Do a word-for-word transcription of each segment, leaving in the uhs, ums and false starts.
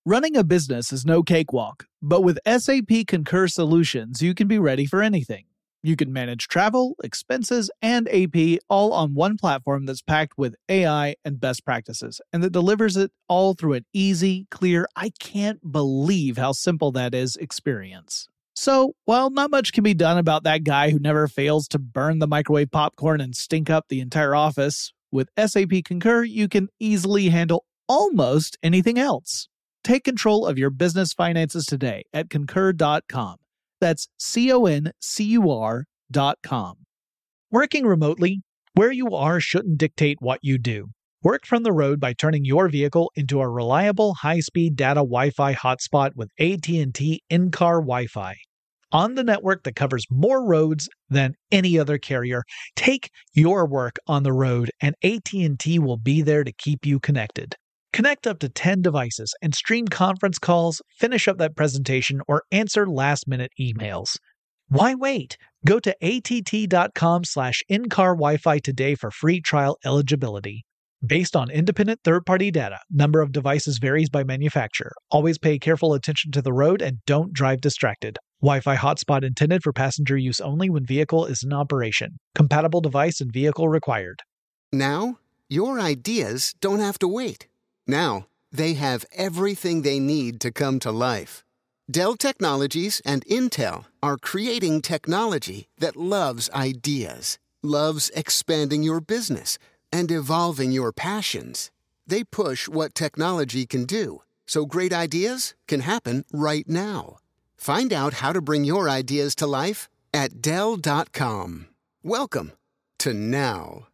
Running a business is no cakewalk, but with S A P Concur Solutions, you can be ready for anything. You can manage travel, expenses, and A P all on one platform that's packed with A I and best practices, and that delivers it all through an easy, clear, I can't believe how simple that is experience. So, while not much can be done about that guy who never fails to burn the microwave popcorn and stink up the entire office, with S A P Concur, you can easily handle almost anything else. Take control of your business finances today at concur dot com. That's C O N C U R dot com. Working remotely, where you are shouldn't dictate what you do. Work from the road by turning your vehicle into a reliable high-speed data Wi-Fi hotspot with A T and T in-car Wi-Fi. On the network that covers more roads than any other carrier, take your work on the road and A T and T will be there to keep you connected. Connect up to ten devices and stream conference calls, finish up that presentation, or answer last-minute emails. Why wait? Go to A T T dot com slash in-car Wi-Fi today for free trial eligibility. Based on independent third-party data, number of devices varies by manufacturer. Always pay careful attention to the road and don't drive distracted. Wi-Fi hotspot intended for passenger use only when vehicle is in operation. Compatible device and vehicle required. Now, your ideas don't have to wait. Now, they have everything they need to come to life. Dell Technologies and Intel are creating technology that loves ideas, loves expanding your business, and evolving your passions. They push what technology can do, so great ideas can happen right now. Find out how to bring your ideas to life at Dell dot com. Welcome to now.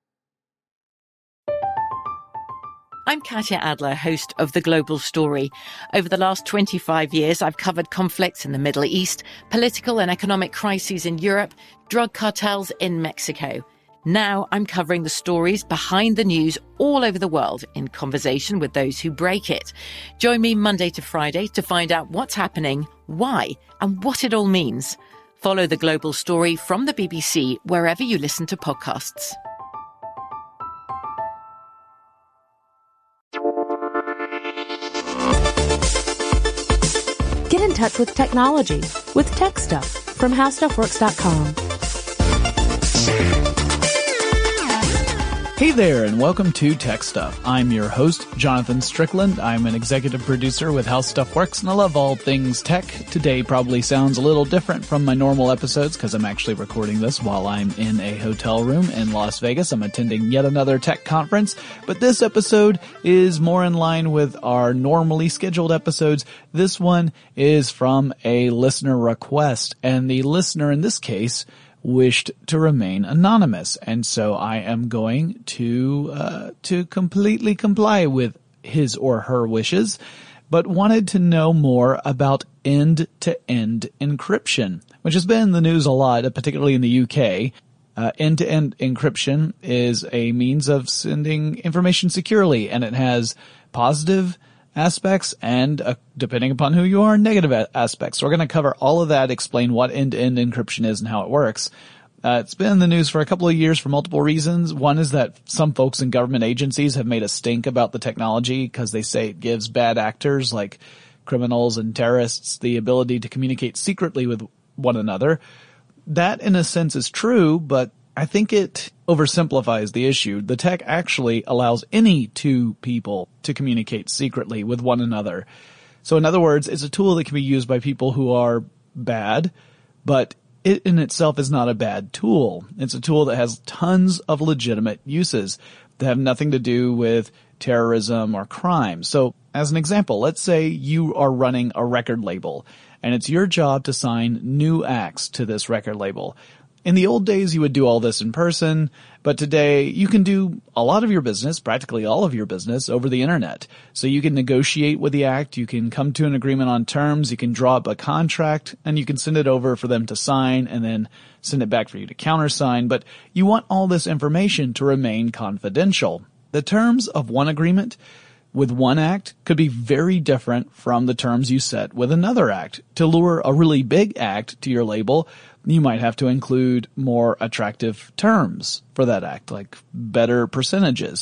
I'm Katya Adler, host of The Global Story. Over the last twenty-five years, I've covered conflicts in the Middle East, political and economic crises in Europe, drug cartels in Mexico. Now I'm covering the stories behind the news all over the world in conversation with those who break it. Join me Monday to Friday to find out what's happening, why, and what it all means. Follow The Global Story from the B B C wherever you listen to podcasts. Get in touch with technology with Tech Stuff from how stuff works dot com. Hey there, and welcome to Tech Stuff. I'm your host, Jonathan Strickland. I'm an executive producer with How Stuff Works, and I love all things tech. Today probably sounds a little different from my normal episodes because I'm actually recording this while I'm in a hotel room in Las Vegas. I'm attending yet another tech conference, but this episode is more in line with our normally scheduled episodes. This one is from a listener request, and the listener in this case wished to remain anonymous, and so I am going to uh to completely comply with his or her wishes, but wanted to know more about end-to-end encryption, which has been in the news a lot, particularly in the U K. Uh, end-to-end encryption is a means of sending information securely, and it has positive aspects and, uh, depending upon who you are, negative a- aspects. So we're going to cover all of that, explain what end-to-end encryption is and how it works. Uh, it's been in the news for a couple of years for multiple reasons. One is that some folks in government agencies have made a stink about the technology because they say it gives bad actors like criminals and terrorists the ability to communicate secretly with one another. That, in a sense, is true, but I think it oversimplifies the issue. The tech actually allows any two people to communicate secretly with one another. So in other words, it's a tool that can be used by people who are bad, but it in itself is not a bad tool. It's a tool that has tons of legitimate uses that have nothing to do with terrorism or crime. So as an example, let's say you are running a record label and it's your job to sign new acts to this record label. In the old days, you would do all this in person, but today you can do a lot of your business, practically all of your business, over the internet. So you can negotiate with the act, you can come to an agreement on terms, you can draw up a contract, and you can send it over for them to sign and then send it back for you to countersign. But you want all this information to remain confidential. The terms of one agreement with one act could be very different from the terms you set with another act. To lure a really big act to your label, you might have to include more attractive terms for that act, like better percentages.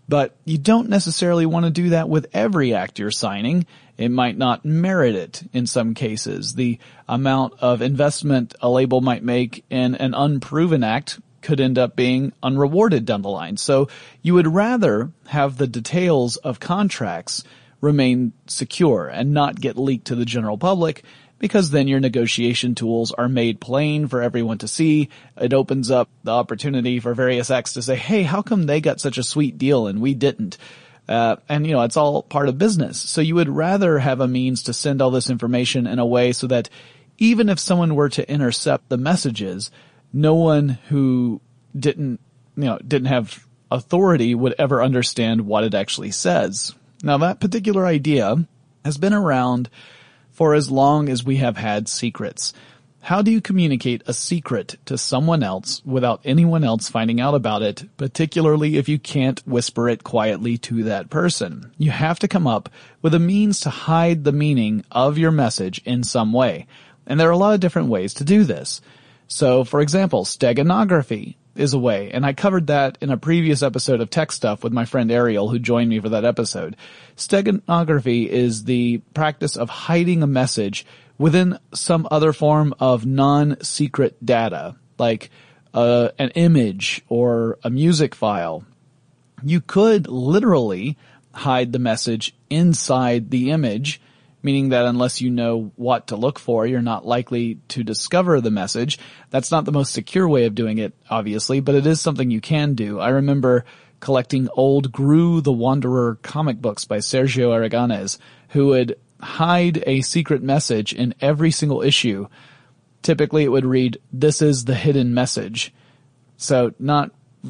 But you don't necessarily want to do that with every act you're signing. It might not merit it in some cases. The amount of investment a label might make in an unproven act could end up being unrewarded down the line. So you would rather have the details of contracts remain secure and not get leaked to the general public, because then your negotiation tools are made plain for everyone to see. It opens up the opportunity for various acts to say, hey, how come they got such a sweet deal and we didn't? Uh, and, you know, it's all part of business. So you would rather have a means to send all this information in a way so that even if someone were to intercept the messages, no one who didn't, you know, didn't have authority would ever understand what it actually says. Now, that particular idea has been around for as long as we have had secrets. How do you communicate a secret to someone else without anyone else finding out about it, particularly if you can't whisper it quietly to that person? You have to come up with a means to hide the meaning of your message in some way. And there are a lot of different ways to do this. So, for example, steganography is a way, and I covered that in a previous episode of Tech Stuff with my friend Ariel, who joined me for that episode. Steganography is the practice of hiding a message within some other form of non-secret data, like uh, an image or a music file. You could literally hide the message inside the image, meaning that unless you know what to look for, you're not likely to discover the message. That's not the most secure way of doing it, obviously, but it is something you can do. I remember collecting old Gru the Wanderer comic books by Sergio Aragonés, who would hide a secret message in every single issue. Typically it would read, "This is the hidden message." So not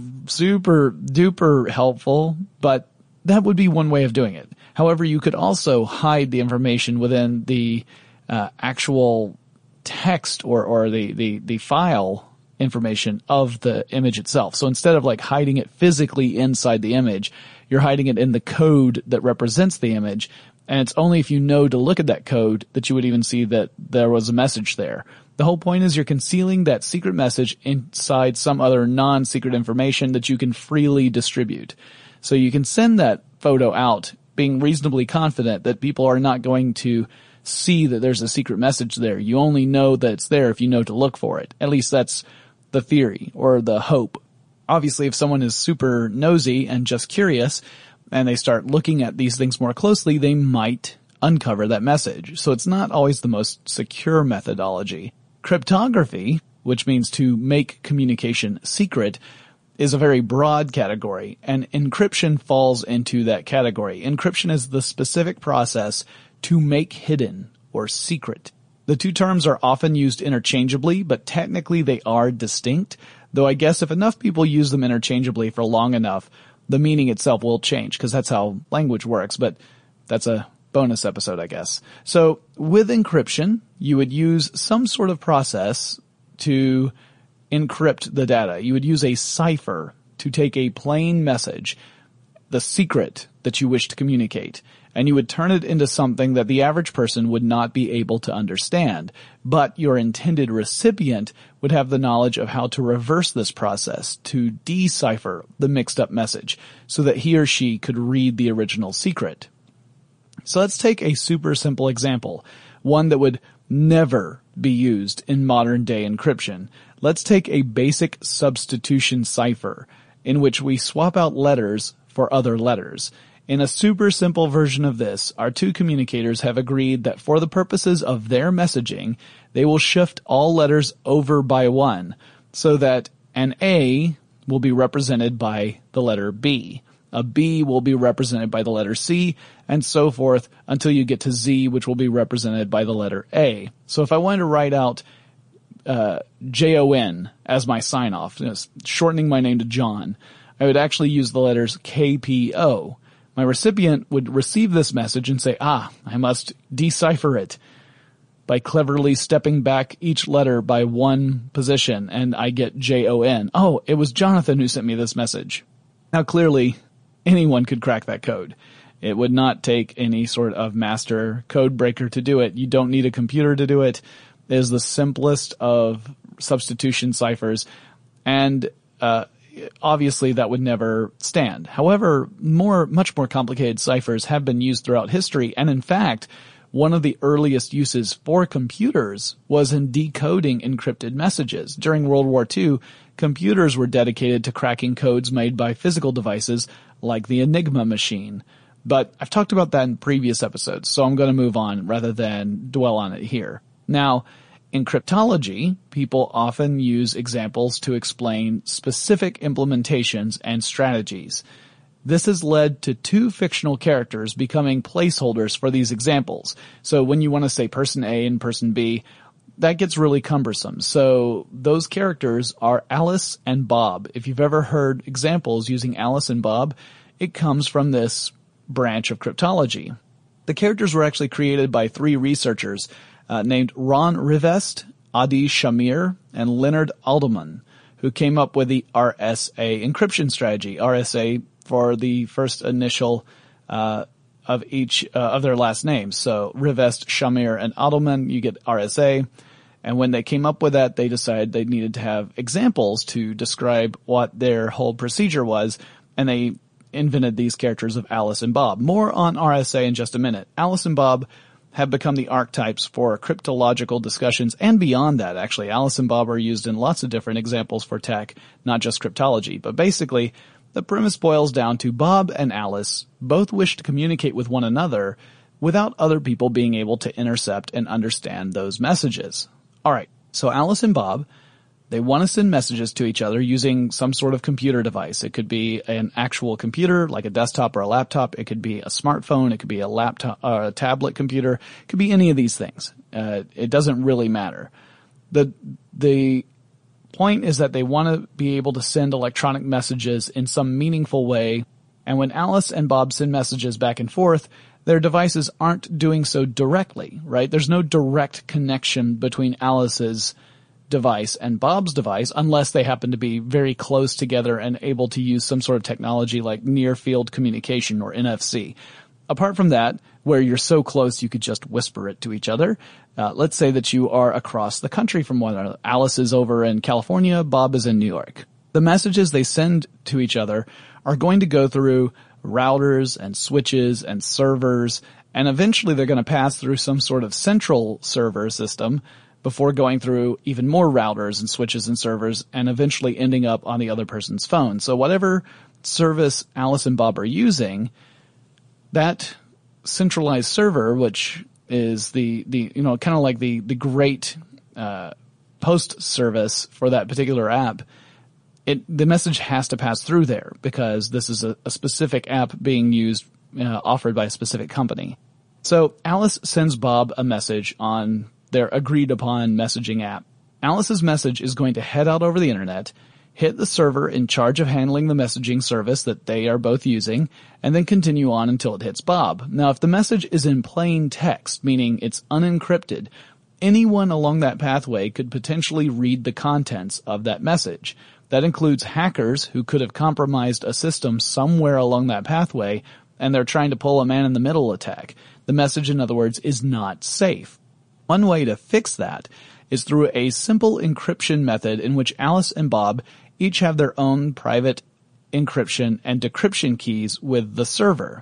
super duper helpful, but that would be one way of doing it. However, you could also hide the information within the uh, actual text or, or the, the, the file information of the image itself. So instead of like hiding it physically inside the image, you're hiding it in the code that represents the image. And it's only if you know to look at that code that you would even see that there was a message there. The whole point is you're concealing that secret message inside some other non-secret information that you can freely distribute. So you can send that photo out being reasonably confident that people are not going to see that there's a secret message there. You only know that it's there if you know to look for it. At least that's the theory or the hope. Obviously, if someone is super nosy and just curious and they start looking at these things more closely, they might uncover that message. So it's not always the most secure methodology. Cryptography, which means to make communication secret, is a very broad category, and encryption falls into that category. Encryption is the specific process to make hidden or secret. The two terms are often used interchangeably, but technically they are distinct, though I guess if enough people use them interchangeably for long enough, the meaning itself will change, because that's how language works, but that's a bonus episode, I guess. So with encryption, you would use some sort of process to encrypt the data. You would use a cipher to take a plain message, the secret that you wish to communicate, and you would turn it into something that the average person would not be able to understand. But your intended recipient would have the knowledge of how to reverse this process to decipher the mixed up message so that he or she could read the original secret. So let's take a super simple example, one that would never be used in modern day encryption. Let's take a basic substitution cipher in which we swap out letters for other letters. In a super simple version of this, our two communicators have agreed that for the purposes of their messaging, they will shift all letters over by one so that an A will be represented by the letter B. A B will be represented by the letter C, and so forth until you get to Z, which will be represented by the letter A. So if I wanted to write out uh, J O N as my sign-off, you know, shortening my name to John, I would actually use the letters K P O. My recipient would receive this message and say, ah, I must decipher it by cleverly stepping back each letter by one position, and I get J O N. Oh, it was Jonathan who sent me this message. Now, clearly, anyone could crack that code. It would not take any sort of master code breaker to do it. You don't need a computer to do it. It is the simplest of substitution ciphers. And uh obviously that would never stand. However, more, much more complicated ciphers have been used throughout history, and in fact, one of the earliest uses for computers was in decoding encrypted messages. During World War Two, computers were dedicated to cracking codes made by physical devices like the Enigma machine. But I've talked about that in previous episodes, so I'm going to move on rather than dwell on it here. Now, in cryptology, people often use examples to explain specific implementations and strategies. This has led to two fictional characters becoming placeholders for these examples. So when you want to say person A and person B, that gets really cumbersome. So those characters are Alice and Bob. If you've ever heard examples using Alice and Bob, it comes from this branch of cryptology. The characters were actually created by three researchers uh, named Ron Rivest, Adi Shamir, and Leonard Alderman, who came up with the R S A encryption strategy. R S A for the first initial uh of each uh, of their last names. So Rivest, Shamir, and Alderman, you get R S A. And when they came up with that, they decided they needed to have examples to describe what their whole procedure was, and they invented these characters of Alice and Bob. More on R S A in just a minute. Alice and Bob have become the archetypes for cryptological discussions, and beyond that, actually. Alice and Bob are used in lots of different examples for tech, not just cryptology. But basically, the premise boils down to Bob and Alice both wish to communicate with one another without other people being able to intercept and understand those messages. Alright, so Alice and Bob, they want to send messages to each other using some sort of computer device. It could be an actual computer, like a desktop or a laptop. It could be a smartphone. It could be a laptop, or a tablet computer. It could be any of these things. Uh, it doesn't really matter. The, the point is that they want to be able to send electronic messages in some meaningful way. And when Alice and Bob send messages back and forth, their devices aren't doing so directly, right? There's no direct connection between Alice's device and Bob's device unless they happen to be very close together and able to use some sort of technology like near field communication or N F C. Apart from that, where you're so close you could just whisper it to each other, uh, let's say that you are across the country from one another. Alice is over in California, Bob is in New York. The messages they send to each other are going to go through routers and switches and servers, and eventually they're going to pass through some sort of central server system before going through even more routers and switches and servers and eventually ending up on the other person's phone. So whatever service Alice and Bob are using, that centralized server, which is the, the you know, kind of like the, the great uh post service for that particular app, it the message has to pass through there because this is a, a specific app being used, uh, offered by a specific company. So Alice sends Bob a message on their agreed upon messaging app. Alice's message is going to head out over the internet, hit the server in charge of handling the messaging service that they are both using, and then continue on until it hits Bob. Now, if the message is in plain text, meaning it's unencrypted, anyone along that pathway could potentially read the contents of that message. That includes hackers who could have compromised a system somewhere along that pathway, and they're trying to pull a man-in-the-middle attack. The message, in other words, is not safe. One way to fix that is through a simple encryption method in which Alice and Bob each have their own private encryption and decryption keys with the server.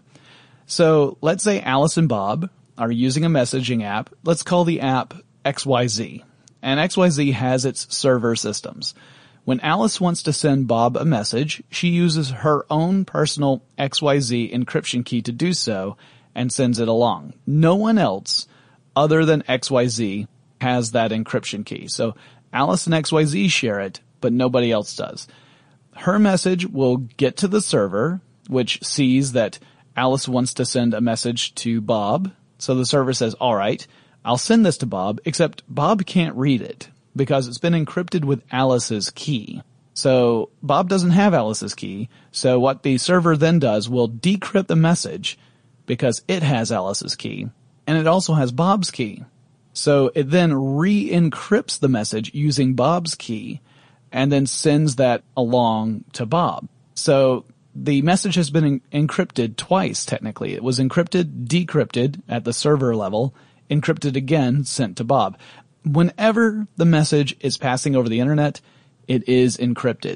So let's say Alice and Bob are using a messaging app. Let's call the app X Y Z. And X Y Z has its server systems. When Alice wants to send Bob a message, she uses her own personal X Y Z encryption key to do so and sends it along. No one else other than X Y Z has that encryption key. So Alice and X Y Z share it, but nobody else does. Her message will get to the server, which sees that Alice wants to send a message to Bob. So the server says, all right, I'll send this to Bob, except Bob can't read it because it's been encrypted with Alice's key. So Bob doesn't have Alice's key. So what the server then does will decrypt the message because it has Alice's key. And it also has Bob's key. So it then re-encrypts the message using Bob's key and then sends that along to Bob. So the message has been en- encrypted twice, technically. It was encrypted, decrypted at the server level, encrypted again, sent to Bob. Whenever the message is passing over the internet, it is encrypted.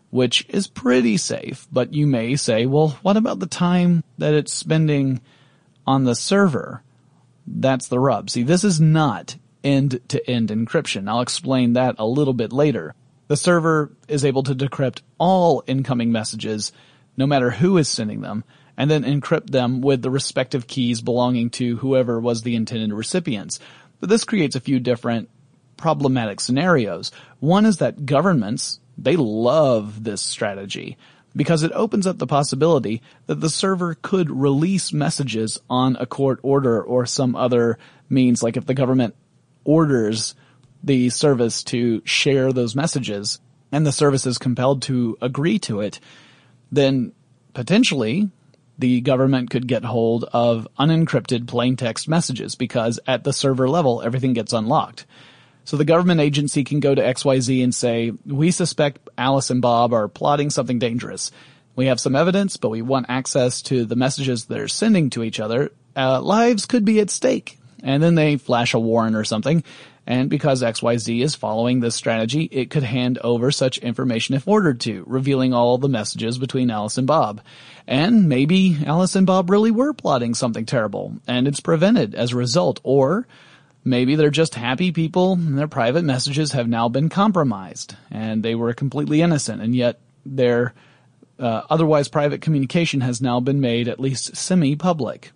which is pretty safe. But you may say, well, what about the time that it's spending on the server? That's the rub. See, this is not end-to-end encryption. I'll explain that a little bit later. The server is able to decrypt all incoming messages, no matter who is sending them, and then encrypt them with the respective keys belonging to whoever was the intended recipients. But this creates a few different problematic scenarios. One is that governments, they love this strategy because it opens up the possibility that the server could release messages on a court order or some other means, like if the government orders the service to share those messages and the service is compelled to agree to it, then potentially the government could get hold of unencrypted plain text messages because at the server level, everything gets unlocked. So the government agency can go to X Y Z and say, we suspect Alice and Bob are plotting something dangerous. We have some evidence, but we want access to the messages they're sending to each other. Uh, lives could be at stake. And then they flash a warrant or something. And because X Y Z is following this strategy, it could hand over such information if ordered to, revealing all the messages between Alice and Bob. And maybe Alice and Bob really were plotting something terrible, and it's prevented as a result. Or maybe they're just happy people, and their private messages have now been compromised, and they were completely innocent, and yet their uh, otherwise private communication has now been made at least semi-public.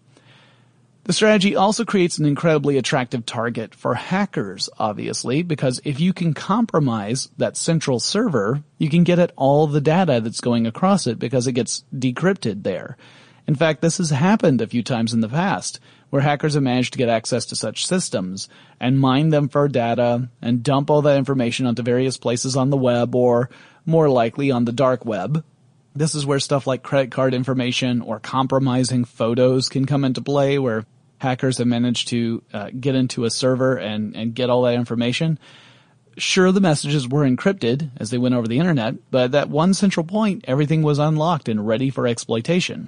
The strategy also creates an incredibly attractive target for hackers, obviously, because if you can compromise that central server, you can get at all the data that's going across it because it gets decrypted there. In fact, this has happened a few times in the past, where hackers have managed to get access to such systems and mine them for data and dump all that information onto various places on the web or, more likely, on the dark web. This is where stuff like credit card information or compromising photos can come into play, where hackers have managed to uh, get into a server and, and get all that information. Sure, the messages were encrypted as they went over the internet, but at that one central point, everything was unlocked and ready for exploitation.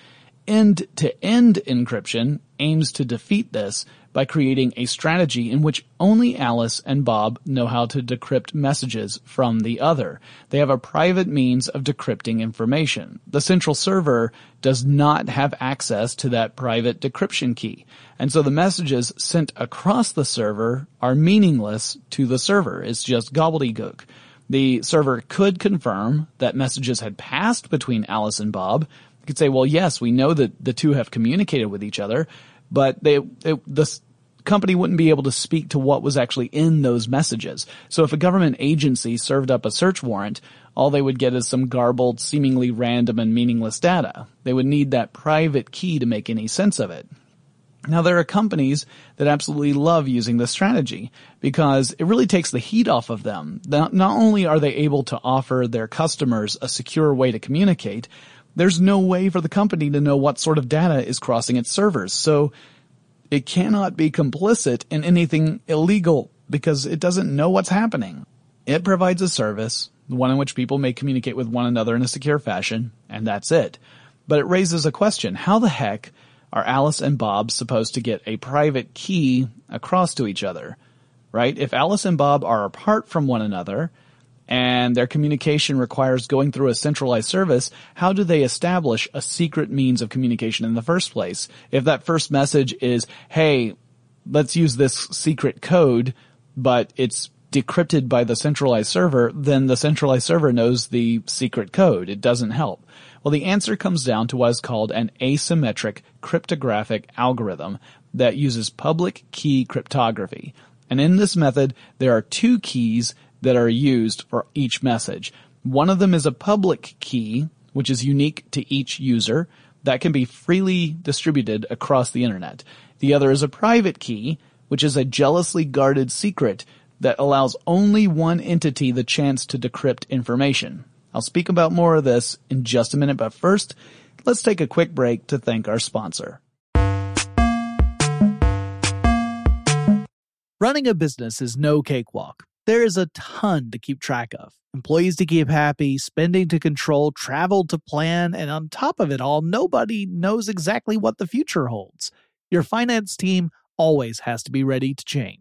End-to-end encryption aims to defeat this by creating a strategy in which only Alice and Bob know how to decrypt messages from the other. They have a private means of decrypting information. The central server does not have access to that private decryption key, and so the messages sent across the server are meaningless to the server. It's just gobbledygook. The server could confirm that messages had passed between Alice and Bob. You could say, well, yes, we know that the two have communicated with each other, but they, they the company wouldn't be able to speak to what was actually in those messages. So if a government agency served up a search warrant, all they would get is some garbled, seemingly random and meaningless data. They would need that private key to make any sense of it. Now, there are companies that absolutely love using this strategy because it really takes the heat off of them. Not only are they able to offer their customers a secure way to communicate, there's no way for the company to know what sort of data is crossing its servers. So it cannot be complicit in anything illegal because it doesn't know what's happening. It provides a service, one in which people may communicate with one another in a secure fashion, and that's it. But it raises a question. How the heck are Alice and Bob supposed to get a private key across to each other, right? If Alice and Bob are apart from one another and their communication requires going through a centralized service, how do they establish a secret means of communication in the first place? If that first message is, hey, let's use this secret code, but it's decrypted by the centralized server, then the centralized server knows the secret code. It doesn't help. Well, the answer comes down to what is called an asymmetric cryptographic algorithm that uses public key cryptography. And in this method, there are two keys that are used for each message. One of them is a public key, which is unique to each user, that can be freely distributed across the internet. The other is a private key, which is a jealously guarded secret that allows only one entity the chance to decrypt information. I'll speak about more of this in just a minute, but first, let's take a quick break to thank our sponsor. Running a business is no cakewalk. There is a ton to keep track of. Employees to keep happy, spending to control, travel to plan, and on top of it all, nobody knows exactly what the future holds. Your finance team always has to be ready to change.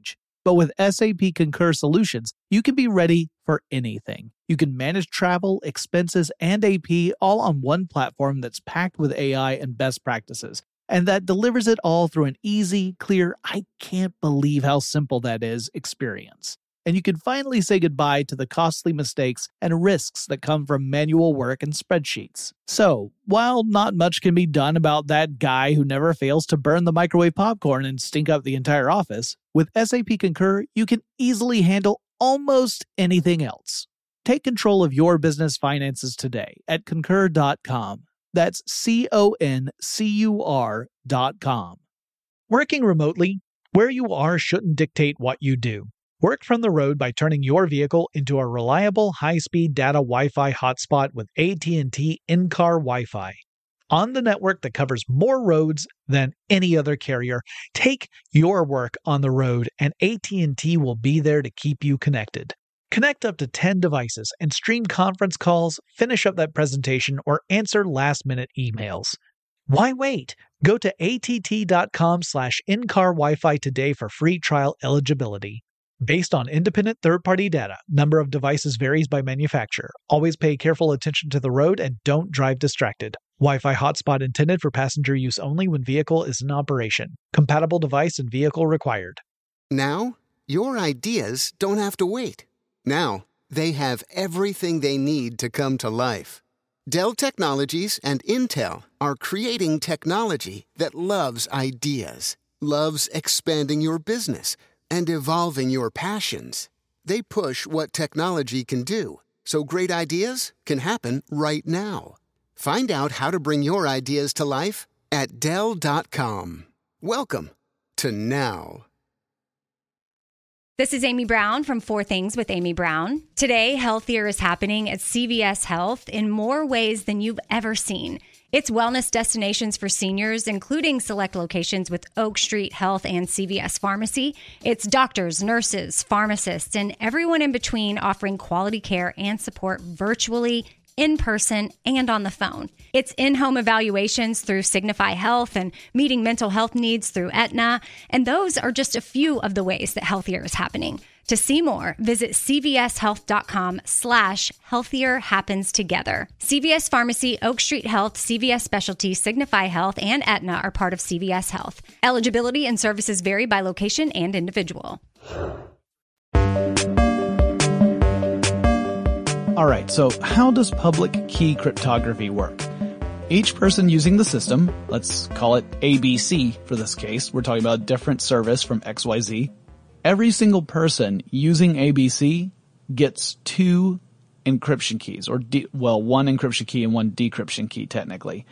But with S A P Concur Solutions, you can be ready for anything. You can manage travel, expenses, and A P all on one platform that's packed with A I and best practices, and that delivers it all through an easy, clear, I can't believe how simple that is experience. And you can finally say goodbye to the costly mistakes and risks that come from manual work and spreadsheets. So, while not much can be done about that guy who never fails to burn the microwave popcorn and stink up the entire office, with S A P Concur, you can easily handle almost anything else. Take control of your business finances today at concur dot com. That's C O N C U R dot com. Working remotely, where you are shouldn't dictate what you do. Work from the road by turning your vehicle into a reliable high-speed data Wi-Fi hotspot with A T and T in-car Wi-Fi. On the network that covers more roads than any other carrier, take your work on the road and A T and T will be there to keep you connected. Connect up to ten devices and stream conference calls, finish up that presentation, or answer last-minute emails. Why wait? Go to A T T dot com slash in-car Wi-Fi today for free trial eligibility. Based on independent third-party data, number of devices varies by manufacturer. Always pay careful attention to the road and don't drive distracted. Wi-Fi hotspot intended for passenger use only when vehicle is in operation. Compatible device and vehicle required. Now, your ideas don't have to wait. Now, they have everything they need to come to life. Dell Technologies and Intel are creating technology that loves ideas, loves expanding your business, and evolving your passions. They push what technology can do, so great ideas can happen right now. Find out how to bring your ideas to life at Dell dot com. Welcome to now. This is Amy Brown from Four Things with Amy Brown. Today, Healthier is happening at C V S Health in more ways than you've ever seen. It's wellness destinations for seniors, including select locations with Oak Street Health and C V S Pharmacy. It's doctors, nurses, pharmacists, and everyone in between offering quality care and support virtually, in person, and on the phone. It's in-home evaluations through Signify Health and meeting mental health needs through Aetna. And those are just a few of the ways that Healthier is happening. To see more, visit cvshealth.com slash healthier happens together. C V S Pharmacy, Oak Street Health, C V S Specialty, Signify Health, and Aetna are part of C V S Health. Eligibility and services vary by location and individual. All right, so how does public key cryptography work? Each person using the system, let's call it A B C for this case, we're talking about a different service from X Y Z. Every single person using A B C gets two encryption keys, or de- well, one encryption key and one decryption key technically.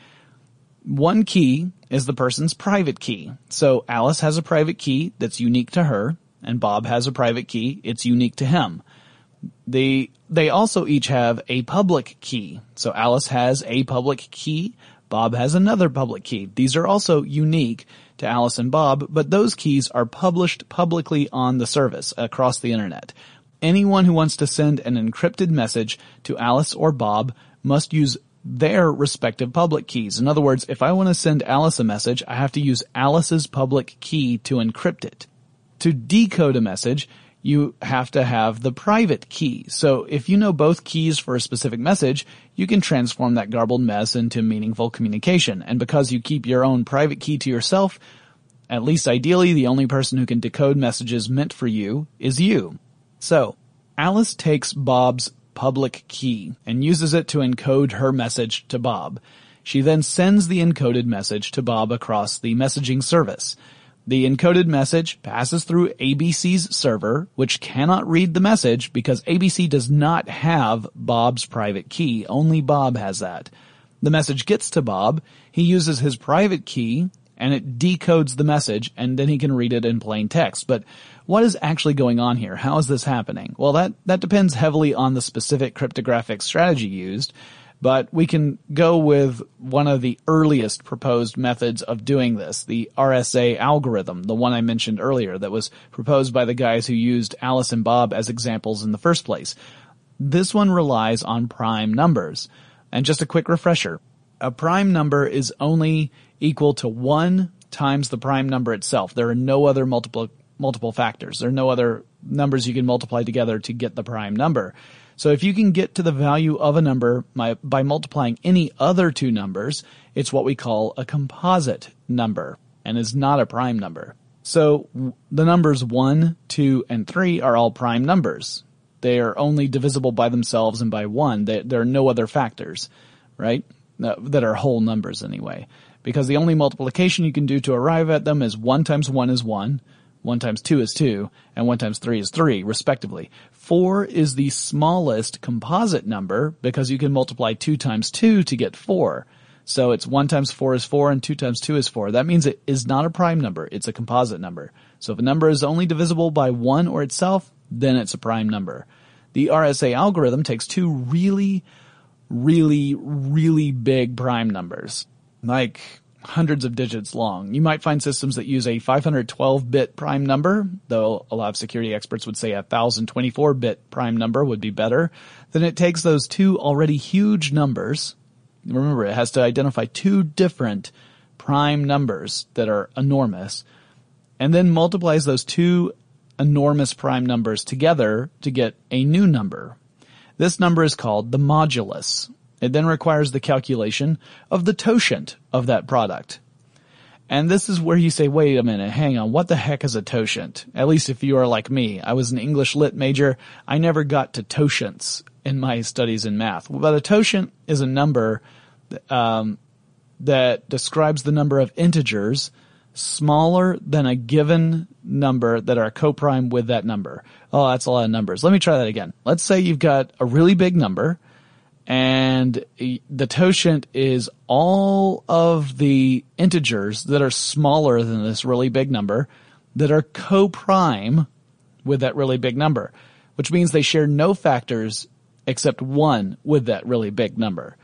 One key is the person's private key. So Alice has a private key that's unique to her, and Bob has a private key, it's unique to him. They, they also each have a public key. So Alice has a public key, Bob has another public key. These are also unique to Alice and Bob, but those keys are published publicly on the service across the internet. Anyone who wants to send an encrypted message to Alice or Bob must use their respective public keys. In other words, if I want to send Alice a message, I have to use Alice's public key to encrypt it. To decode a message, you have to have the private key. So if you know both keys for a specific message, you can transform that garbled mess into meaningful communication. And because you keep your own private key to yourself, at least ideally the only person who can decode messages meant for you is you. So Alice takes Bob's public key and uses it to encode her message to Bob. She then sends the encoded message to Bob across the messaging service. The encoded message passes through A B C's server, which cannot read the message because A B C does not have Bob's private key. Only Bob has that. The message gets to Bob. He uses his private key, and it decodes the message, and then he can read it in plain text. But what is actually going on here? How is this happening? Well, that, that depends heavily on the specific cryptographic strategy used. But we can go with one of the earliest proposed methods of doing this, the R S A algorithm, the one I mentioned earlier that was proposed by the guys who used Alice and Bob as examples in the first place. This one relies on prime numbers. And just a quick refresher, a prime number is only equal to one times the prime number itself. There are no other multiple multiple factors. There are no other numbers you can multiply together to get the prime number. So if you can get to the value of a number by, by multiplying any other two numbers, it's what we call a composite number and is not a prime number. So the numbers one, two, and three are all prime numbers. They are only divisible by themselves and by one. They, there are no other factors, right, that are whole numbers anyway. Because the only multiplication you can do to arrive at them is one times one is one, one times two is two, and one times three is three, respectively. Four is the smallest composite number because you can multiply two times two to get four. So it's one times four is four and two times two is four. That means it is not a prime number. It's a composite number. So if a number is only divisible by one or itself, then it's a prime number. The R S A algorithm takes two really, really, really big prime numbers, like hundreds of digits long. You might find systems that use a five hundred twelve bit prime number, though a lot of security experts would say a one thousand twenty-four bit prime number would be better. Then it takes those two already huge numbers. Remember, it has to identify two different prime numbers that are enormous, and then multiplies those two enormous prime numbers together to get a new number. This number is called the modulus. It then requires the calculation of the totient of that product. And this is where you say, wait a minute, hang on, what the heck is a totient? At least if you are like me. I was an English lit major. I never got to totients in my studies in math. But a totient is a number um, that describes the number of integers smaller than a given number that are co-prime with that number. Oh, that's a lot of numbers. Let me try that again. Let's say you've got a really big number, and the totient is all of the integers that are smaller than this really big number that are co-prime with that really big number, which means they share no factors except one with that really big number.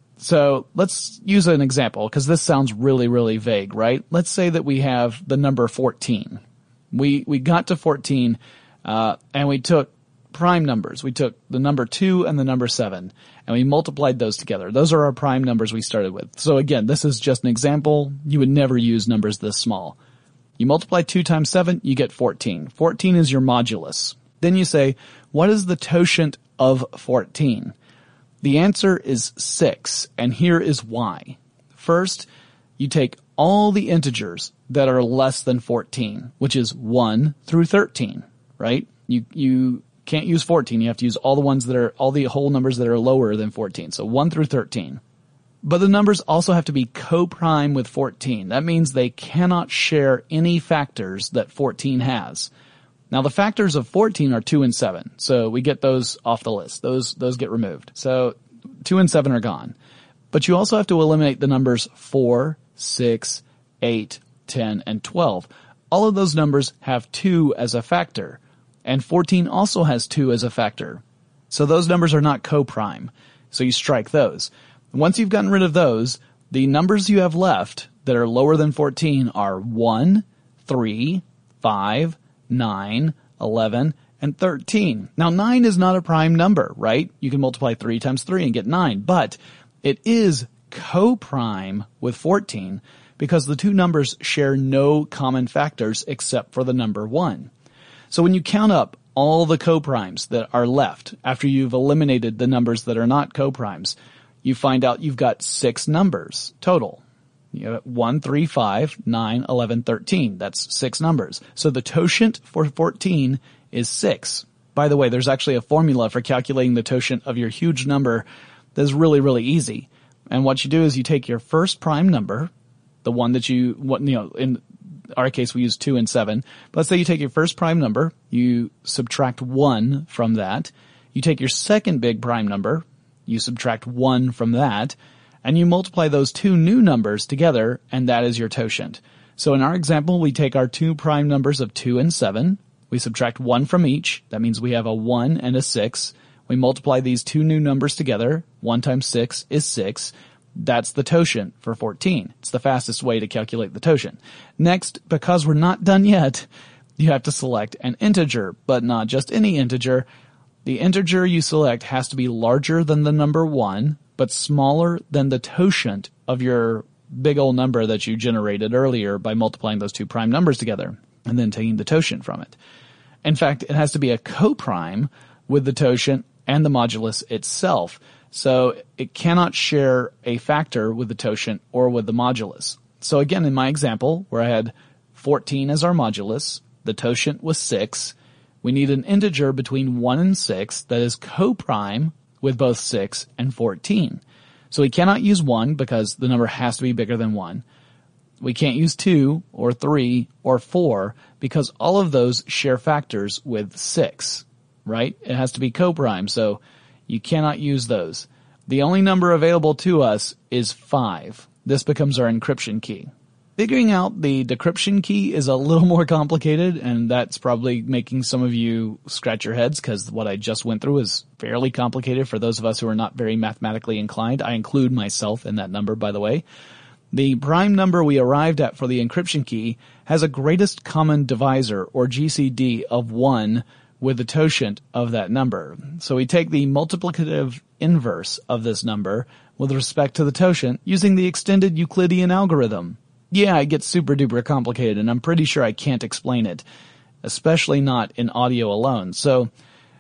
So let's use an example because this sounds really, really vague, right? Let's say that we have the number fourteen. We we got to fourteen uh, and we took prime numbers. We took the number two and the number seven and we multiplied those together. Those are our prime numbers we started with. So again, this is just an example. You would never use numbers this small. You multiply two times seven, you get fourteen. fourteen is your modulus. Then you say, what is the totient of fourteen? The answer is six, and here is why. First, you take all the integers that are less than fourteen, which is one through thirteen, right? You, you can't use fourteen. You have to use all the ones that are, all the whole numbers that are lower than fourteen. So one through thirteen. But the numbers also have to be co-prime with fourteen. That means they cannot share any factors that fourteen has. Now the factors of fourteen are two and seven. So we get those off the list. Those, those get removed. So two and seven are gone. But you also have to eliminate the numbers four, six, eight, ten, and twelve. All of those numbers have two as a factor. And fourteen also has two as a factor. So those numbers are not co-prime. So you strike those. Once you've gotten rid of those, the numbers you have left that are lower than fourteen are one, three, five, nine, eleven, and thirteen. Now nine is not a prime number, right? You can multiply three times three and get nine, but it is co-prime with fourteen because the two numbers share no common factors except for the number one. So when you count up all the co-primes that are left after you've eliminated the numbers that are not co-primes, you find out you've got six numbers total. You have one, three, five, nine, eleven, thirteen. That's six numbers. So the totient for fourteen is six. By the way, there's actually a formula for calculating the totient of your huge number that's really, really easy. And what you do is you take your first prime number, the one that you, what, you know, in our case we use two and seven. But let's say you take your first prime number, you subtract one from that. You take your second big prime number, you subtract one from that, and you multiply those two new numbers together, and that is your totient. So in our example, we take our two prime numbers of two and seven. We subtract one from each. That means we have a one and a six. We multiply these two new numbers together. one times six is six. That's the totient for fourteen. It's the fastest way to calculate the totient. Next, because we're not done yet, you have to select an integer, but not just any integer. The integer you select has to be larger than the number one, but smaller than the totient of your big old number that you generated earlier by multiplying those two prime numbers together. and then taking the totient from it. In fact, it has to be a coprime with the totient and the modulus itself. So it cannot share a factor with the totient or with the modulus. So again, in my example, where I had fourteen as our modulus, the totient was six, we need an integer between one and six that is coprime with both six and fourteen. So we cannot use one because the number has to be bigger than one. We can't use two or three or four because all of those share factors with six, right? It has to be coprime, so you cannot use those. The only number available to us is five. This becomes our encryption key. Figuring out the decryption key is a little more complicated, and that's probably making some of you scratch your heads because what I just went through is fairly complicated for those of us who are not very mathematically inclined. I include myself in that number, by the way. The prime number we arrived at for the encryption key has a greatest common divisor, or G C D, of one with the totient of that number. So we take the multiplicative inverse of this number with respect to the totient using the extended Euclidean algorithm. Yeah, it gets super duper complicated, and I'm pretty sure I can't explain it, especially not in audio alone. So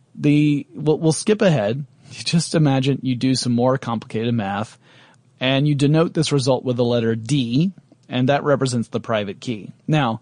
the we'll, we'll skip ahead. Just imagine you do some more complicated math, and you denote this result with the letter D, and that represents the private key. Now,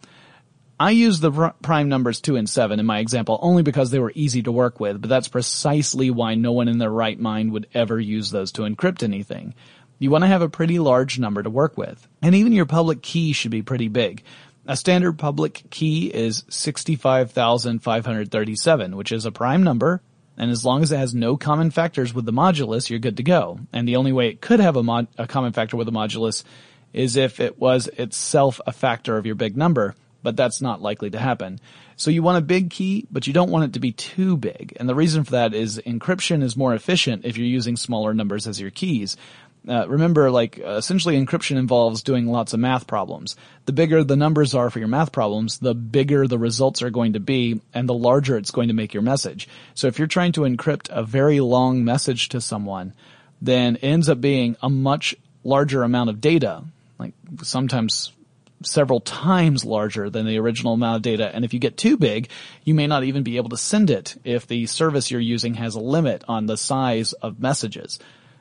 I use the pr- prime numbers two and seven in my example only because they were easy to work with, but that's precisely why no one in their right mind would ever use those to encrypt anything. You want to have a pretty large number to work with. And even your public key should be pretty big. A standard public key is sixty-five thousand five hundred thirty-seven, which is a prime number, and as long as it has no common factors with the modulus, you're good to go. And the only way it could have a, mod- a common factor with the modulus is if it was itself a factor of your big number, but that's not likely to happen. So you want a big key, but you don't want it to be too big. And the reason for that is encryption is more efficient if you're using smaller numbers as your keys. Uh, remember, like, uh, essentially encryption involves doing lots of math problems. The bigger the numbers are for your math problems, the bigger the results are going to be, and the larger it's going to make your message. So if you're trying to encrypt a very long message to someone, then it ends up being a much larger amount of data, like sometimes several times larger than the original amount of data. And if you get too big, you may not even be able to send it if the service you're using has a limit on the size of messages.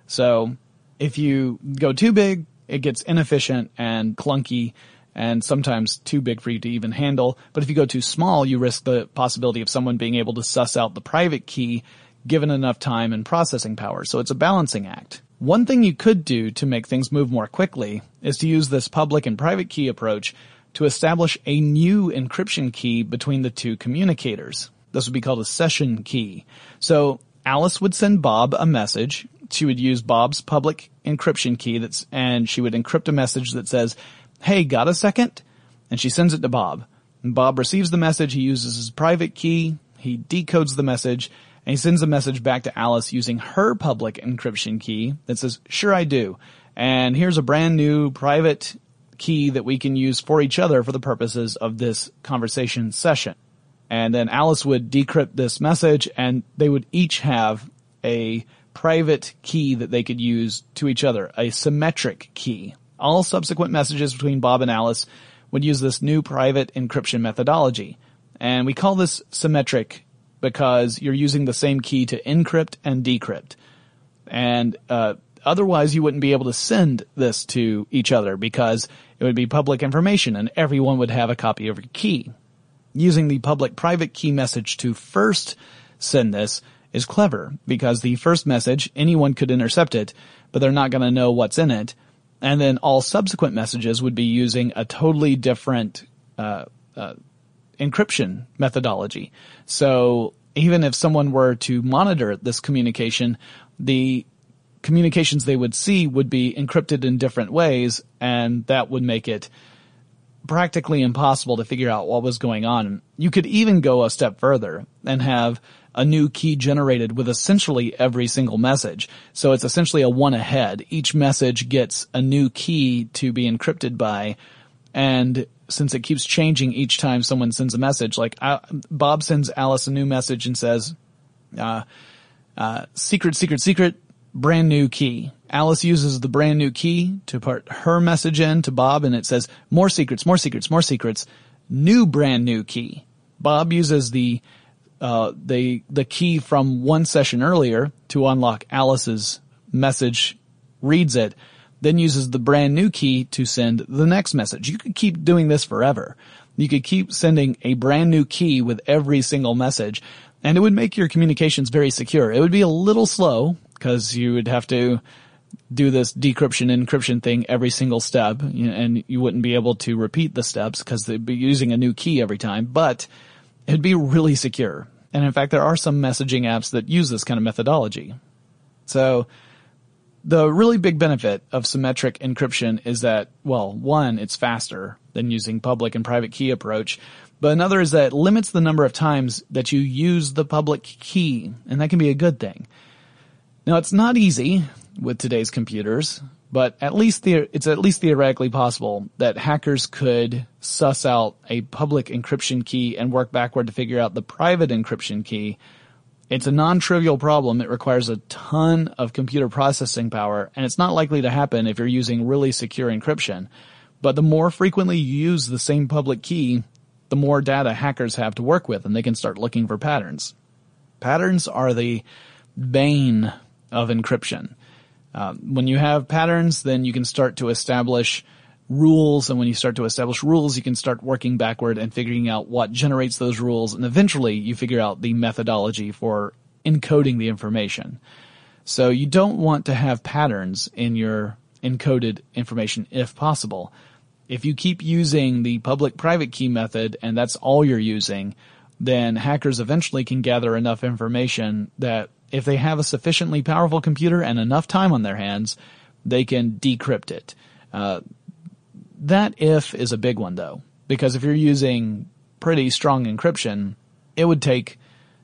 So if you go too big, it gets inefficient and clunky and sometimes too big for you to even handle. But if you go too small, you risk the possibility of someone being able to suss out the private key given enough time and processing power. So it's a balancing act. One thing you could do to make things move more quickly is to use this public and private key approach to establish a new encryption key between the two communicators. This would be called a session key. So Alice would send Bob a message. She would use Bob's public encryption key that's, and she would encrypt a message that says, "Hey, got a second?" And she sends it to Bob. And Bob receives the message. He uses his private key. He decodes the message, and he sends a message back to Alice using her public encryption key that says, "Sure, I do. And here's a brand new private key that we can use for each other for the purposes of this conversation session." And then Alice would decrypt this message, and they would each have a private key that they could use to each other, a symmetric key. All subsequent messages between Bob and Alice would use this new private encryption methodology. And we call this symmetric because you're using the same key to encrypt and decrypt. And uh otherwise you wouldn't be able to send this to each other because it would be public information and everyone would have a copy of your key. Using the public-private key message to first send this is clever because the first message, anyone could intercept it, but they're not going to know what's in it. And then all subsequent messages would be using a totally different uh, uh encryption methodology. So even if someone were to monitor this communication, the communications they would see would be encrypted in different ways, and that would make it practically impossible to figure out what was going on. You could even go a step further and have a new key generated with essentially every single message. So it's essentially a one ahead. Each message gets a new key to be encrypted by, and since it keeps changing each time someone sends a message, like uh, Bob sends Alice a new message and says, uh, uh, secret, secret, secret, brand new key. Alice uses the brand new key to put her message in to Bob, and it says more secrets, more secrets, more secrets. new brand new key. Bob uses the uh the the key from one session earlier to unlock Alice's message, reads it, then uses the brand new key to send the next message. You could keep doing this forever. You could keep sending a brand new key with every single message, and it would make your communications very secure. It would be a little slow because you would have to do this decryption encryption thing every single step, and you wouldn't be able to repeat the steps because they'd be using a new key every time, but it'd be really secure. And in fact, there are some messaging apps that use this kind of methodology. So the really big benefit of symmetric encryption is that, well, one, it's faster than using public and private key approach, but another is that it limits the number of times that you use the public key, and that can be a good thing. Now, it's not easy with today's computers, but at least the, it's at least theoretically possible that hackers could suss out a public encryption key and work backward to figure out the private encryption key. It's a non-trivial problem. It requires a ton of computer processing power, and it's not likely to happen if you're using really secure encryption. But the more frequently you use the same public key, the more data hackers have to work with, and they can start looking for patterns. Patterns are the bane of encryption. Uh, when you have patterns, then you can start to establish rules, and when you start to establish rules, you can start working backward and figuring out what generates those rules, and eventually you figure out the methodology for encoding the information. So you don't want to have patterns in your encoded information if possible. If you keep using the public-private key method and that's all you're using, then hackers eventually can gather enough information that if they have a sufficiently powerful computer and enough time on their hands, they can decrypt it. Uh, that if is a big one, though, because if you're using pretty strong encryption, it would take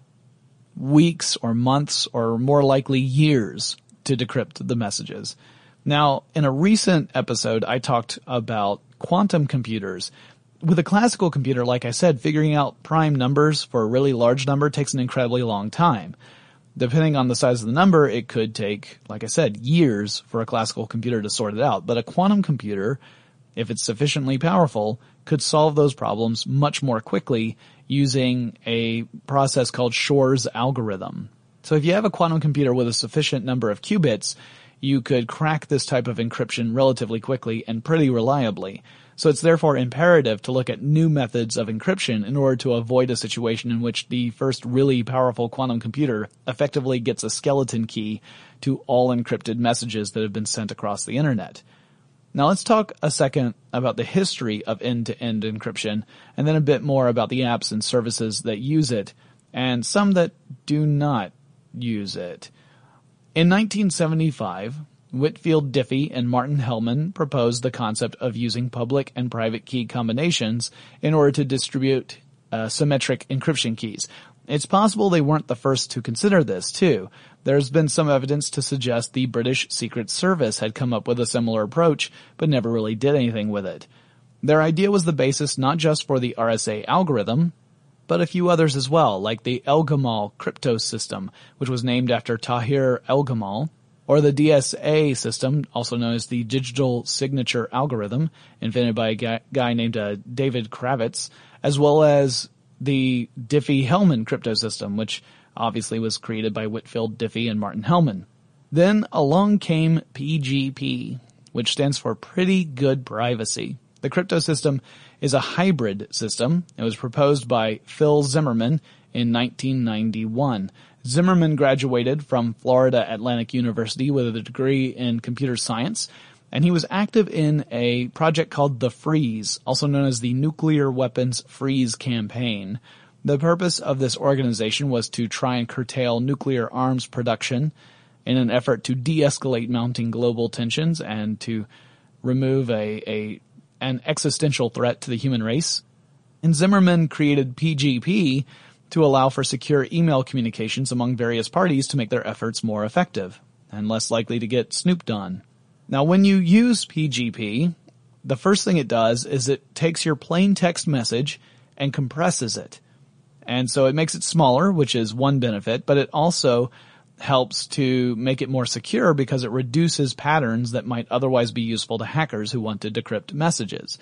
weeks or months or more likely years to decrypt the messages. Now, in a recent episode, I talked about quantum computers. With a classical computer, like I said, figuring out prime numbers for a really large number takes an incredibly long time. Depending on the size of the number, it could take, like I said, years for a classical computer to sort it out. But a quantum computer, if it's sufficiently powerful, could solve those problems much more quickly using a process called Shor's algorithm. So if you have a quantum computer with a sufficient number of qubits, you could crack this type of encryption relatively quickly and pretty reliably. So it's therefore imperative to look at new methods of encryption in order to avoid a situation in which the first really powerful quantum computer effectively gets a skeleton key to all encrypted messages that have been sent across the internet. Now let's talk a second about the history of end-to-end encryption, and then a bit more about the apps and services that use it, and some that do not use it. In nineteen seventy-five, Whitfield Diffie and Martin Hellman proposed the concept of using public and private key combinations in order to distribute uh, symmetric encryption keys. It's possible they weren't the first to consider this, too. There's been some evidence to suggest the British Secret Service had come up with a similar approach, but never really did anything with it. Their idea was the basis not just for the R S A algorithm, but a few others as well, like the El-Gamal crypto system, which was named after Tahir El-Gamal, or the D S A system, also known as the Digital Signature Algorithm, invented by a guy, guy named uh, David Kravitz, as well as the Diffie-Hellman crypto system, which obviously was created by Whitfield Diffie and Martin Hellman. Then along came P G P, which stands for Pretty Good Privacy. The crypto system is a hybrid system. It was proposed by Phil Zimmerman in nineteen ninety-one. Zimmerman graduated from Florida Atlantic University with a degree in computer science, and he was active in a project called the Freeze, also known as the Nuclear Weapons Freeze Campaign. The purpose of this organization was to try and curtail nuclear arms production in an effort to de-escalate mounting global tensions and to remove a, a an existential threat to the human race. And Zimmerman created P G P to allow for secure email communications among various parties to make their efforts more effective and less likely to get snooped on. Now, when you use P G P, the first thing it does is it takes your plain text message and compresses it. And so it makes it smaller, which is one benefit, but it also helps to make it more secure because it reduces patterns that might otherwise be useful to hackers who want to decrypt messages.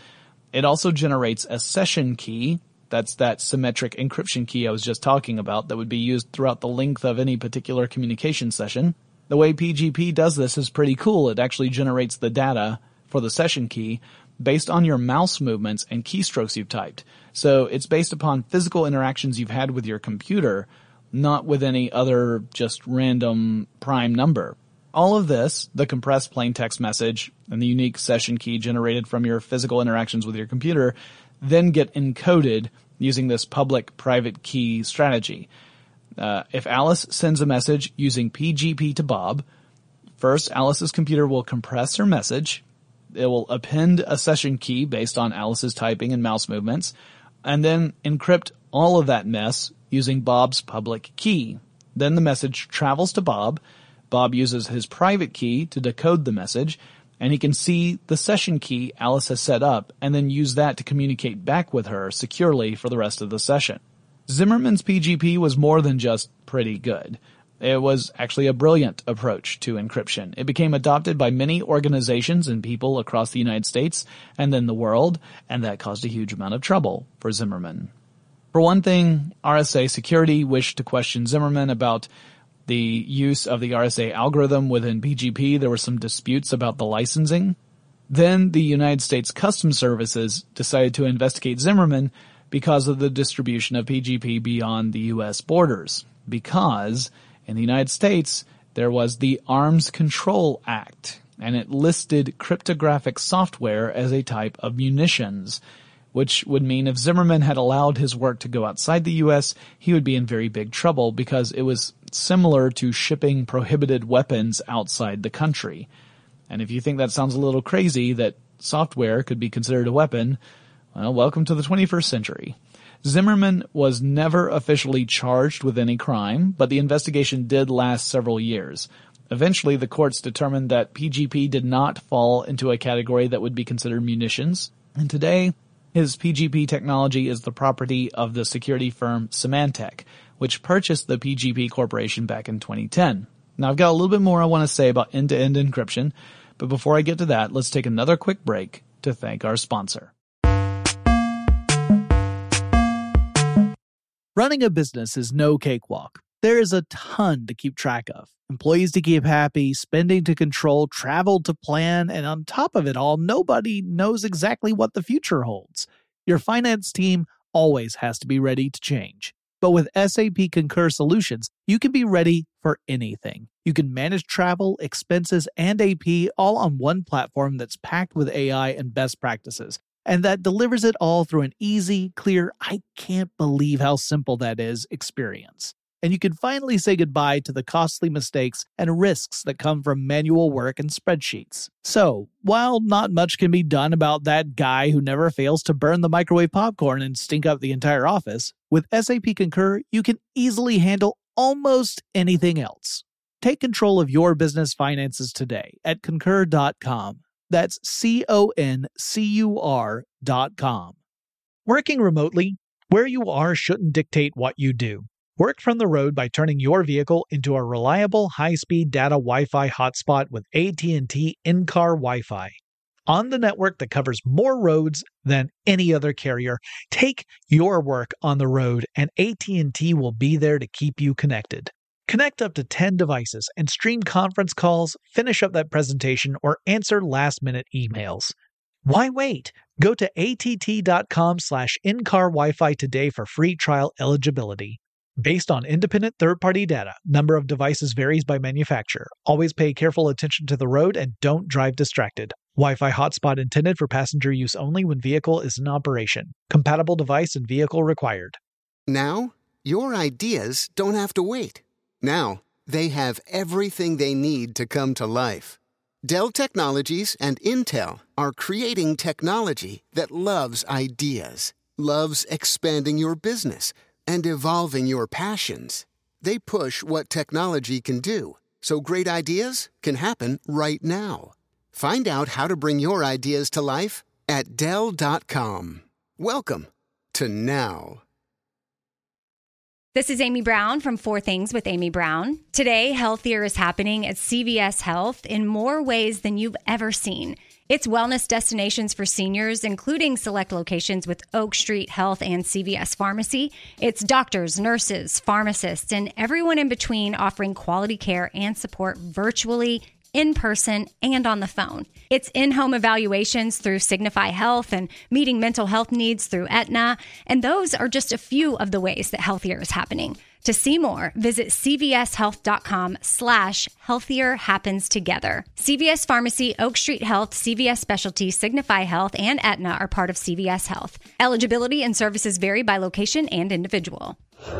It also generates a session key. That's that symmetric encryption key I was just talking about that would be used throughout the length of any particular communication session. The way P G P does this is pretty cool. It actually generates the data for the session key based on your mouse movements and keystrokes you've typed. So it's based upon physical interactions you've had with your computer, not with any other just random prime number. All of this, the compressed plain text message and the unique session key generated from your physical interactions with your computer, then get encoded using this public-private key strategy. Uh, if Alice sends a message using P G P to Bob, first Alice's computer will compress her message. It will append a session key based on Alice's typing and mouse movements, and then encrypt all of that mess using Bob's public key. Then the message travels to Bob. Bob uses his private key to decode the message, and he can see the session key Alice has set up and then use that to communicate back with her securely for the rest of the session. Zimmerman's P G P was more than just pretty good. It was actually a brilliant approach to encryption. It became adopted by many organizations and people across the United States and then the world, and that caused a huge amount of trouble for Zimmerman. For one thing, R S A Security wished to question Zimmerman about the use of the R S A algorithm within P G P. There were some disputes about the licensing. Then the United States Customs Services decided to investigate Zimmerman because of the distribution of P G P beyond the U S borders. Because in the United States, there was the Arms Control Act, and it listed cryptographic software as a type of munitions, which would mean if Zimmerman had allowed his work to go outside the U S, he would be in very big trouble because it was similar to shipping prohibited weapons outside the country. And if you think that sounds a little crazy, that software could be considered a weapon, well, welcome to the twenty-first century. Zimmerman was never officially charged with any crime, but the investigation did last several years. Eventually, the courts determined that P G P did not fall into a category that would be considered munitions, and today, his P G P technology is the property of the security firm Symantec, which purchased the P G P Corporation back in twenty ten. Now, I've got a little bit more I want to say about end-to-end encryption, but before I get to that, let's take another quick break to thank our sponsor. Running a business is no cakewalk. There is a ton to keep track of. Employees to keep happy, spending to control, travel to plan, and on top of it all, nobody knows exactly what the future holds. Your finance team always has to be ready to change. But with S A P Concur Solutions, you can be ready for anything. You can manage travel, expenses, and A P all on one platform that's packed with A I and best practices, and that delivers it all through an easy, clear, I can't believe how simple that is experience. And you can finally say goodbye to the costly mistakes and risks that come from manual work and spreadsheets. So, while not much can be done about that guy who never fails to burn the microwave popcorn and stink up the entire office, with S A P Concur, you can easily handle almost anything else. Take control of your business finances today at concur dot com. That's C O N C U R dot com. Working remotely, where you are shouldn't dictate what you do. Work from the road by turning your vehicle into a reliable, high-speed data Wi-Fi hotspot with A T and T in-car Wi-Fi. On the network that covers more roads than any other carrier, take your work on the road and A T and T will be there to keep you connected. Connect up to ten devices and stream conference calls, finish up that presentation, or answer last-minute emails. Why wait? Go to A T T dot com slash in-car Wi-Fi today for free trial eligibility. Based on independent third-party data, number of devices varies by manufacturer. Always pay careful attention to the road and don't drive distracted. Wi-Fi hotspot intended for passenger use only when vehicle is in operation. Compatible device and vehicle required. Now, your ideas don't have to wait. Now, they have everything they need to come to life. Dell Technologies and Intel are creating technology that loves ideas, loves expanding your business, and evolving your passions. They push what technology can do, so great ideas can happen right now. Find out how to bring your ideas to life at Dell dot com. Welcome to Now. This is Amy Brown from Four Things with Amy Brown. Today, healthier is happening at C V S Health in more ways than you've ever seen. It's wellness destinations for seniors, including select locations with Oak Street Health and C V S Pharmacy. It's doctors, nurses, pharmacists, and everyone in between offering quality care and support virtually, in person, and on the phone. It's in-home evaluations through Signify Health and meeting mental health needs through Aetna. And those are just a few of the ways that Healthier is happening. To see more, visit cvshealth.com slash healthier happens together. C V S Pharmacy, Oak Street Health, C V S Specialty, Signify Health, and Aetna are part of C V S Health. Eligibility and services vary by location and individual.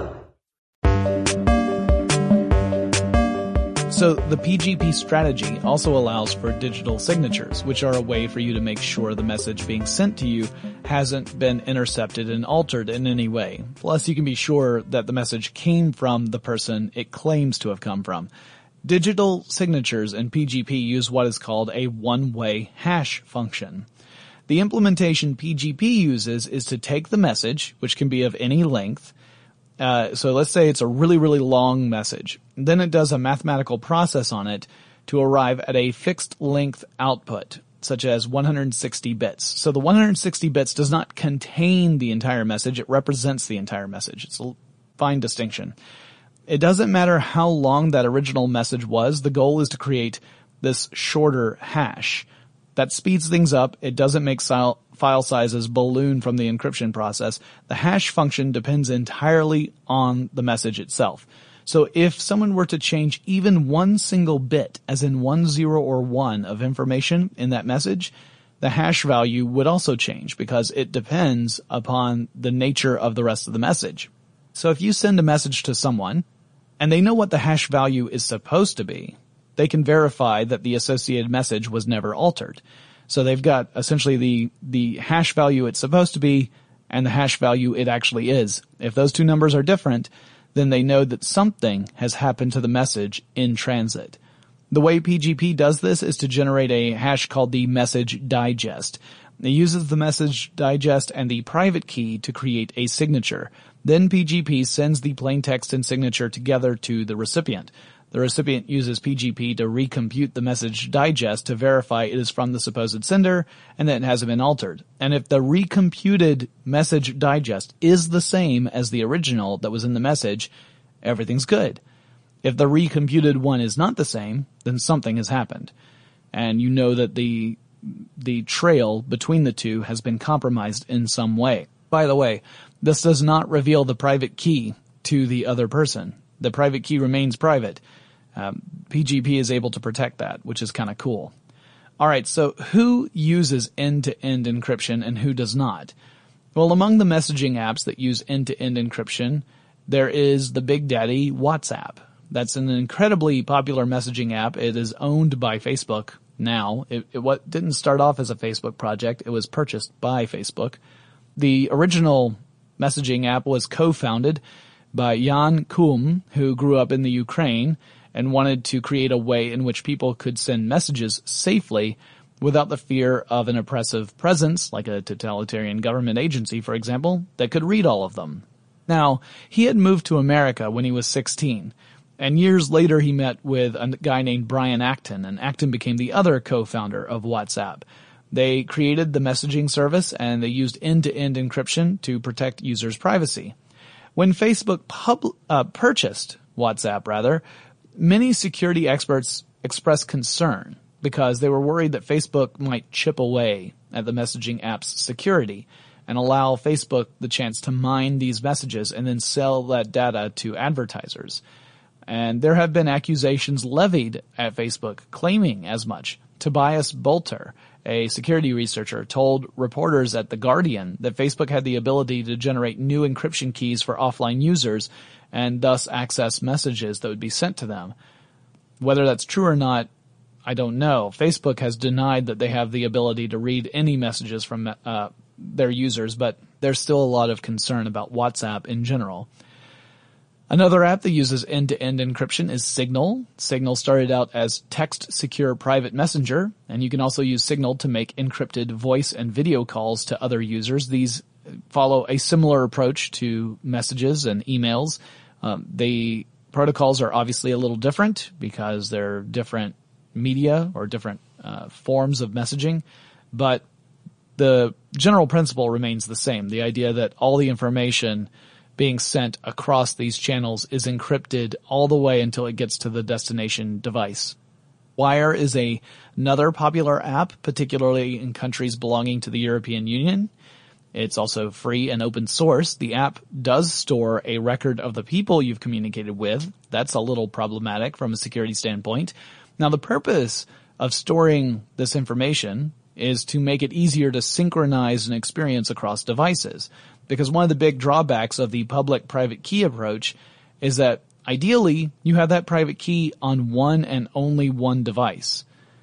So the P G P strategy also allows for digital signatures, which are a way for you to make sure the message being sent to you hasn't been intercepted and altered in any way. Plus, you can be sure that the message came from the person it claims to have come from. Digital signatures in P G P use what is called a one-way hash function. The implementation P G P uses is to take the message, which can be of any length. Uh, so let's say it's a really, really long message. Then it does a mathematical process on it to arrive at a fixed length output, such as one hundred sixty bits. So the one hundred sixty bits does not contain the entire message. It represents the entire message. It's a fine distinction. It doesn't matter how long that original message was. The goal is to create this shorter hash. That speeds things up. It doesn't make file sizes balloon from the encryption process. The hash function depends entirely on the message itself. So if someone were to change even one single bit, as in one zero or one of information in that message, the hash value would also change because it depends upon the nature of the rest of the message. So if you send a message to someone and they know what the hash value is supposed to be, they can verify that the associated message was never altered. So they've got essentially the, the hash value it's supposed to be and the hash value it actually is. If those two numbers are different, then they know that something has happened to the message in transit. The way P G P does this is to generate a hash called the message digest. It uses the message digest and the private key to create a signature. Then P G P sends the plain text and signature together to the recipient. The recipient uses P G P to recompute the message digest to verify it is from the supposed sender and that it hasn't been altered. And if the recomputed message digest is the same as the original that was in the message, everything's good. If the recomputed one is not the same, then something has happened. And you know that the the trail between the two has been compromised in some way. By the way, this does not reveal the private key to the other person. The private key remains private. Um, P G P is able to protect that, which is kind of cool. All right, so who uses end-to-end encryption and who does not? Well, among the messaging apps that use end-to-end encryption, there is the big daddy WhatsApp. That's an incredibly popular messaging app. It is owned by Facebook now. It, it what didn't start off as a Facebook project. It was purchased by Facebook. The original messaging app was co-founded by Jan Koum, who grew up in the Ukraine and wanted to create a way in which people could send messages safely without the fear of an oppressive presence, like a totalitarian government agency, for example, that could read all of them. Now, he had moved to America when he was sixteen, and years later he met with a guy named Brian Acton, and Acton became the other co-founder of WhatsApp. They created the messaging service, and they used end-to-end encryption to protect users' privacy. When Facebook pub- uh, purchased WhatsApp, rather, many security experts expressed concern because they were worried that Facebook might chip away at the messaging app's security and allow Facebook the chance to mine these messages and then sell that data to advertisers. And there have been accusations levied at Facebook claiming as much. Tobias Bolter, a security researcher, told reporters at The Guardian that Facebook had the ability to generate new encryption keys for offline users and thus access messages that would be sent to them. Whether that's true or not, I don't know. Facebook has denied that they have the ability to read any messages from uh, their users, but there's still a lot of concern about WhatsApp in general. Another app that uses end-to-end encryption is Signal. Signal started out as text-secure private messenger, and you can also use Signal to make encrypted voice and video calls to other users. These follow a similar approach to messages and emails. Um, the protocols are obviously a little different because they're different media or different uh, forms of messaging, but the general principle remains the same. The idea that all the information being sent across these channels is encrypted all the way until it gets to the destination device. Wire is a, another popular app, particularly in countries belonging to the European Union. It's also free and open source. The app does store a record of the people you've communicated with. That's a little problematic from a security standpoint. Now, the purpose of storing this information is to make it easier to synchronize an experience across devices. Because one of the big drawbacks of the public-private key approach is that ideally you have that private key on one and only one device.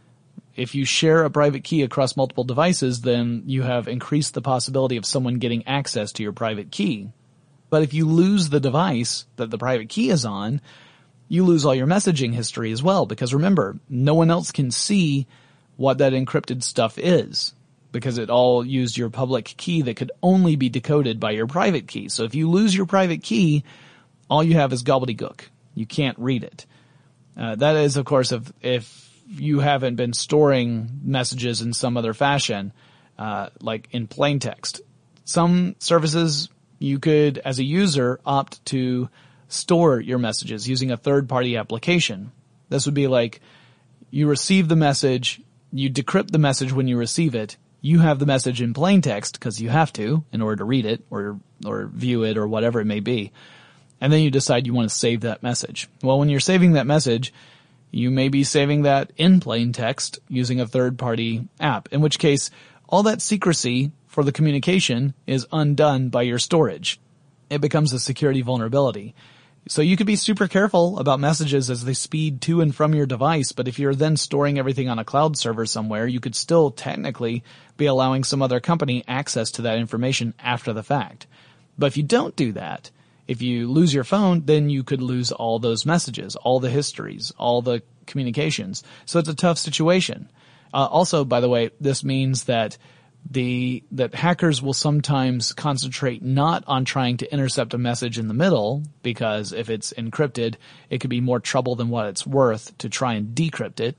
If you share a private key across multiple devices, then you have increased the possibility of someone getting access to your private key. But if you lose the device that the private key is on, you lose all your messaging history as well. Because remember, no one else can see what that encrypted stuff is, because it all used your public key that could only be decoded by your private key. So if you lose your private key, all you have is gobbledygook. You can't read it. Uh, that is, of course, if, if you haven't been storing messages in some other fashion, uh, like in plain text. Some services you could, as a user, opt to store your messages using a third-party application. This would be like you receive the message, you decrypt the message when you receive it, you have the message in plain text because you have to in order to read it or or view it or whatever it may be, and then you decide you want to save that message. Well, when you're saving that message, you may be saving that in plain text using a third-party app, in which case all that secrecy for the communication is undone by your storage. It becomes a security vulnerability. So you could be super careful about messages as they speed to and from your device, but if you're then storing everything on a cloud server somewhere, you could still technically be allowing some other company access to that information after the fact. But if you don't do that, if you lose your phone, then you could lose all those messages, all the histories, all the communications. So it's a tough situation. Uh, also, by the way, this means that the that hackers will sometimes concentrate not on trying to intercept a message in the middle, because if it's encrypted, it could be more trouble than what it's worth to try and decrypt it.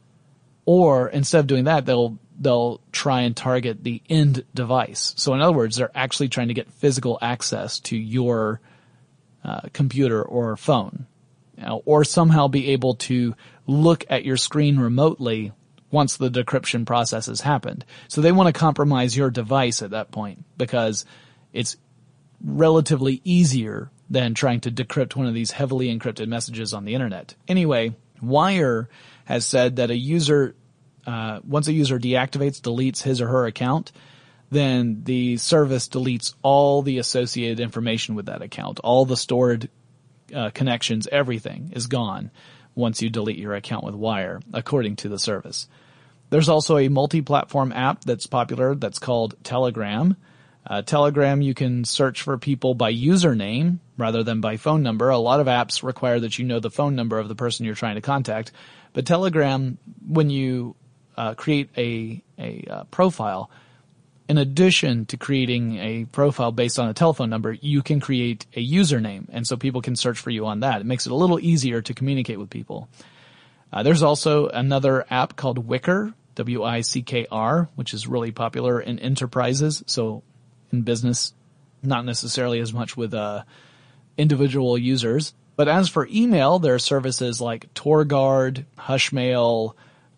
Or instead of doing that, they'll they'll try and target the end device. So in other words, they're actually trying to get physical access to your uh, computer or phone, you know, or somehow be able to look at your screen remotely once the decryption process has happened. So they want to compromise your device at that point because it's relatively easier than trying to decrypt one of these heavily encrypted messages on the internet. Anyway, Wire has said that a user, uh, once a user deactivates, deletes his or her account, then the service deletes all the associated information with that account. All the stored uh, connections, everything is gone once you delete your account with Wire, according to the service. There's also a multi-platform app that's popular that's called Telegram. Uh, Telegram, you can search for people by username rather than by phone number. A lot of apps require that you know the phone number of the person you're trying to contact. But Telegram, when you uh, create a, a uh, profile, in addition to creating a profile based on a telephone number, you can create a username, and so people can search for you on that. It makes it a little easier to communicate with people. Uh, there's also another app called Wickr, W I C K R, which is really popular in enterprises, so in business, not necessarily as much with uh, individual users. But as for email, there are services like TorGuard, Hushmail,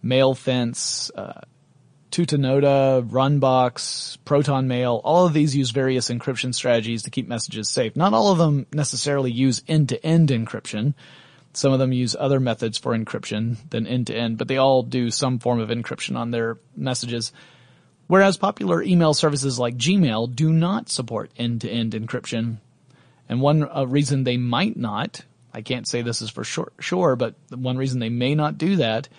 MailFence, uh, Tutanota, Runbox, ProtonMail, all of these use various encryption strategies to keep messages safe. Not all of them necessarily use end-to-end encryption. Some of them use other methods for encryption than end-to-end, but they all do some form of encryption on their messages. Whereas popular email services like Gmail do not support end-to-end encryption. And one uh, reason they might not, I can't say this is for sure, sure, but one reason they may not do that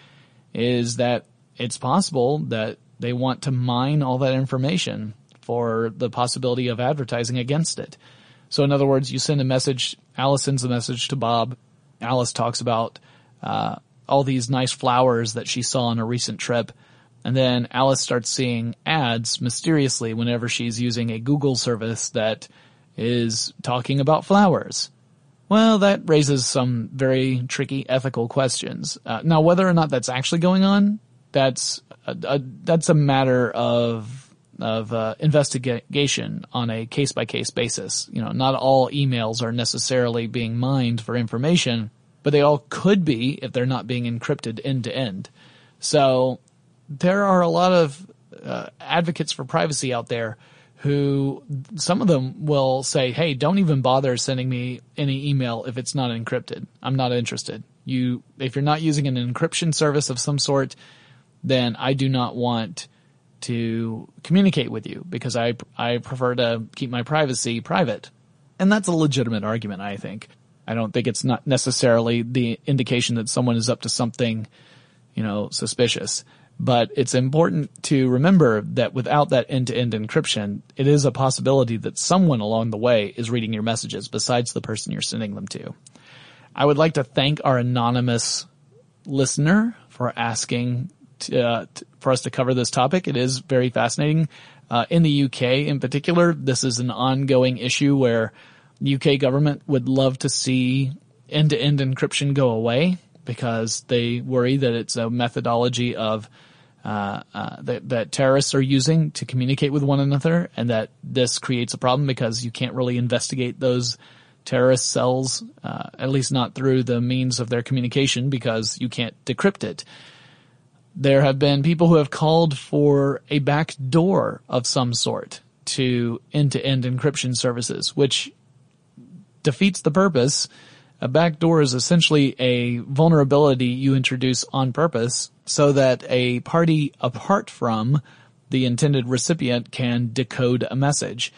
is that it's possible that they want to mine all that information for the possibility of advertising against it. So in other words, you send a message, Alice sends a message to Bob. Alice talks about uh, all these nice flowers that she saw on a recent trip. And then Alice starts seeing ads mysteriously whenever she's using a Google service that is talking about flowers. Well, that raises some very tricky ethical questions. Uh, now, whether or not that's actually going on, that's a, a that's a matter of of uh, investigation on a case-by-case basis. You know, not all emails are necessarily being mined for information, but they all could be if they're not being encrypted end-to-end. So there are a lot of uh, advocates for privacy out there who, some of them will say, hey, don't even bother sending me any email if it's not encrypted. I'm not interested. You, if you're not using an encryption service of some sort, then I do not want to communicate with you because I, I prefer to keep my privacy private. And that's a legitimate argument, I think. I don't think it's not necessarily the indication that someone is up to something, you know, suspicious. But it's important to remember that without that end-to-end encryption, it is a possibility that someone along the way is reading your messages besides the person you're sending them to. I would like to thank our anonymous listener for asking to, uh, to, for us to cover this topic. It is very fascinating. Uh, in the U K in particular, this is an ongoing issue where the U K government would love to see end-to-end encryption go away because they worry that it's a methodology of uh, uh, that, that terrorists are using to communicate with one another, and that this creates a problem because you can't really investigate those terrorist cells, uh, at least not through the means of their communication because you can't decrypt it. There have been people who have called for a back door of some sort to end-to-end encryption services, which defeats the purpose. A backdoor is essentially a vulnerability you introduce on purpose so that a party apart from the intended recipient can decode a message.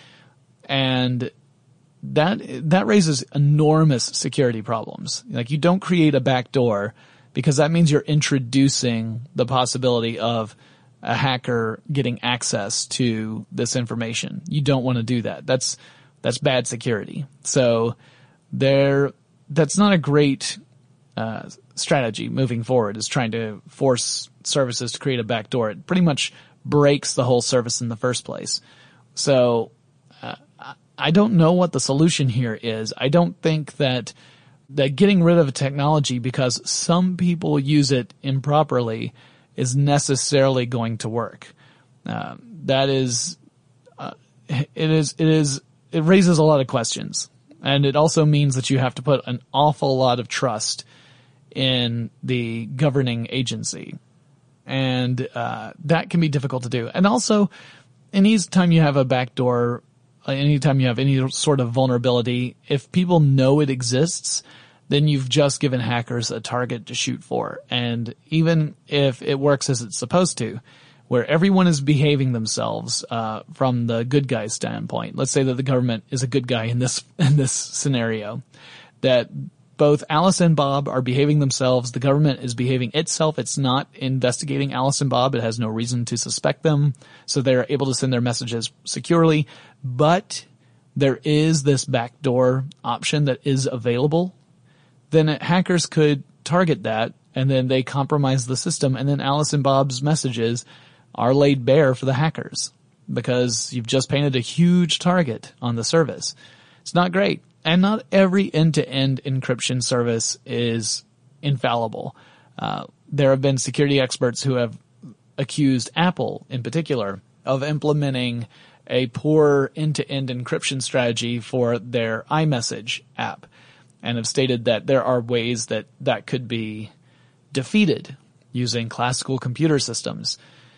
And that, that raises enormous security problems. Like, you don't create a backdoor because that means you're introducing the possibility of a hacker getting access to this information. You don't want to do that. That's, that's bad security. So there, that's not a great uh strategy moving forward, is trying to force services to create a backdoor. It pretty much breaks the whole service in the first place. So uh, I don't know what the solution here is. I don't think that that getting rid of a technology because some people use it improperly is necessarily going to work. Uh, that is, uh, it is, it is, it raises a lot of questions. And it also means that you have to put an awful lot of trust in the governing agency. And uh that can be difficult to do. And also, anytime you have a backdoor, anytime you have any sort of vulnerability, if people know it exists, then you've just given hackers a target to shoot for. And even if it works as it's supposed to, where everyone is behaving themselves uh from the good guy standpoint. Let's say that the government is a good guy in this in this scenario, that both Alice and Bob are behaving themselves. The government is behaving itself. It's not investigating Alice and Bob. It has no reason to suspect them, so they're able to send their messages securely. But there is this backdoor option that is available. Then hackers could target that, and then they compromise the system, and then Alice and Bob's messages are laid bare for the hackers because you've just painted a huge target on the service. It's not great. And not every end-to-end encryption service is infallible. Uh, there have been security experts who have accused Apple in particular of implementing a poor end-to-end encryption strategy for their iMessage app, and have stated that there are ways that that could be defeated using classical computer systems.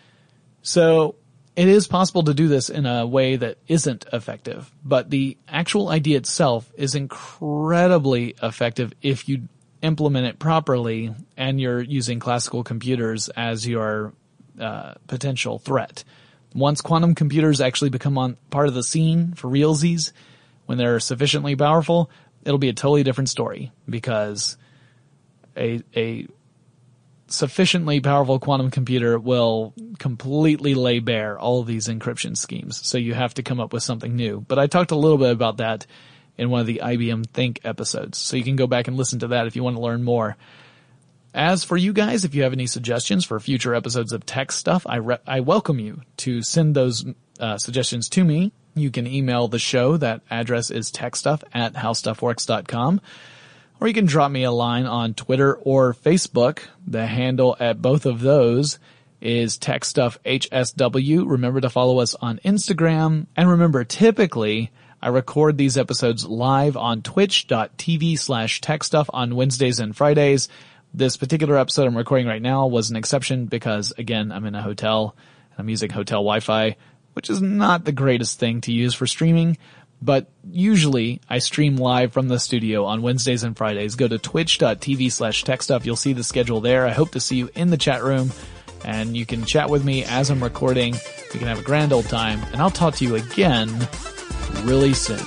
So it is possible to do this in a way that isn't effective, but the actual idea itself is incredibly effective if you implement it properly and you're using classical computers as your uh, potential threat. Once quantum computers actually become on part of the scene for realsies, when they're sufficiently powerful, it'll be a totally different story, because a a sufficiently powerful quantum computer will completely lay bare all of these encryption schemes. So you have to come up with something new. But I talked a little bit about that in one of the I B M Think episodes, so you can go back and listen to that if you want to learn more. As for you guys, if you have any suggestions for future episodes of Tech Stuff, I re- I welcome you to send those uh, suggestions to me. You can email the show. That address is techstuff at howstuffworks dot com. Or you can drop me a line on Twitter or Facebook. The handle at both of those is Tech Stuff H S W. Remember to follow us on Instagram. And remember, typically, I record these episodes live on twitch.tv slash techstuff on Wednesdays and Fridays. This particular episode I'm recording right now was an exception because, again, I'm in a hotel and I'm using hotel Wi-Fi, which is not the greatest thing to use for streaming. But usually I stream live from the studio on Wednesdays and Fridays. Go to twitch.tv slash techstuff. You'll see the schedule there. I hope to see you in the chat room, and you can chat with me as I'm recording. We can have a grand old time, and I'll talk to you again really soon.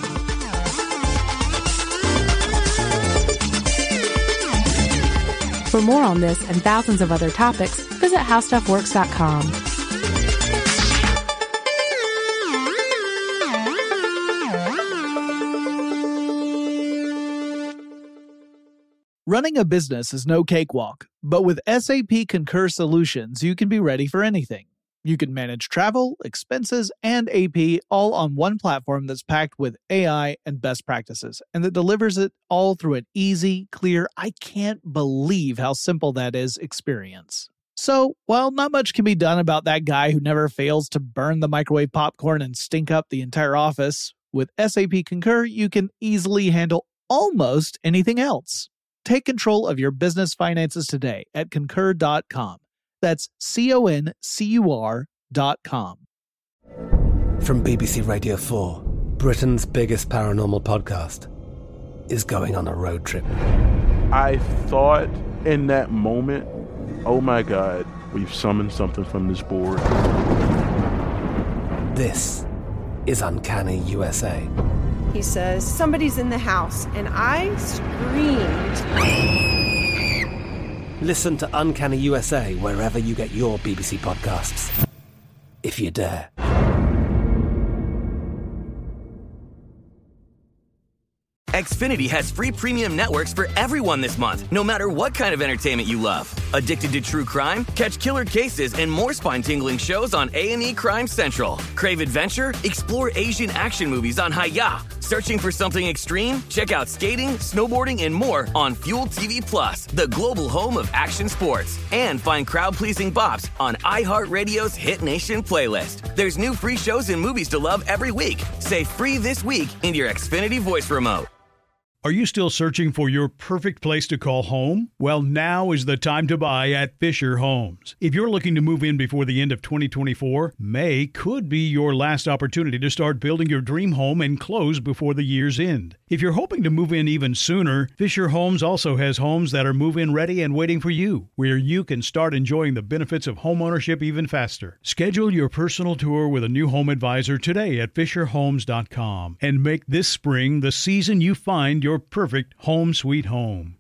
For more on this and thousands of other topics, visit how stuff works dot com. Running a business is no cakewalk, but with S A P Concur Solutions, you can be ready for anything. You can manage travel, expenses, and A P all on one platform that's packed with A I and best practices, and that delivers it all through an easy, clear, I can't believe how simple that is experience. So, while not much can be done about that guy who never fails to burn the microwave popcorn and stink up the entire office, with S A P Concur, you can easily handle almost anything else. Take control of your business finances today at concur dot com. That's C O N C U R dot com. From B B C Radio four, Britain's biggest paranormal podcast is going on a road trip. I thought in that moment, oh my God, we've summoned something from this board. This is Uncanny U S A. He says, somebody's in the house, and I screamed. Listen to Uncanny U S A wherever you get your B B C podcasts, if you dare. Xfinity has free premium networks for everyone this month, no matter what kind of entertainment you love. Addicted to true crime? Catch killer cases and more spine-tingling shows on A and E Crime Central. Crave adventure? Explore Asian action movies on Hi-Ya. Searching for something extreme? Check out skating, snowboarding, and more on Fuel T V Plus, the global home of action sports. And find crowd-pleasing bops on iHeartRadio's Hit Nation playlist. There's new free shows and movies to love every week. Say free this week in your Xfinity voice remote. Are you still searching for your perfect place to call home? Well, now is the time to buy at Fisher Homes. If you're looking to move in before the end of twenty twenty-four, May could be your last opportunity to start building your dream home and close before the year's end. If you're hoping to move in even sooner, Fisher Homes also has homes that are move-in ready and waiting for you, where you can start enjoying the benefits of homeownership even faster. Schedule your personal tour with a new home advisor today at fisher homes dot com and make this spring the season you find your perfect home sweet home.